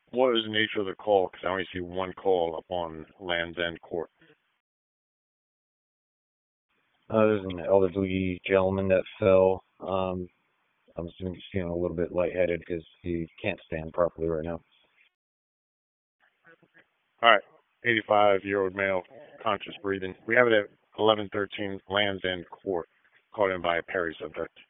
What was the nature of the call? Because I only see one call up on Land's End Court. There's an elderly gentleman that fell. I'm assuming he's feeling a little bit lightheaded because he can't stand properly right now. All right, 85-year-old male, conscious breathing. We have it at 1113 Land's End Court, called in by a Perry subject.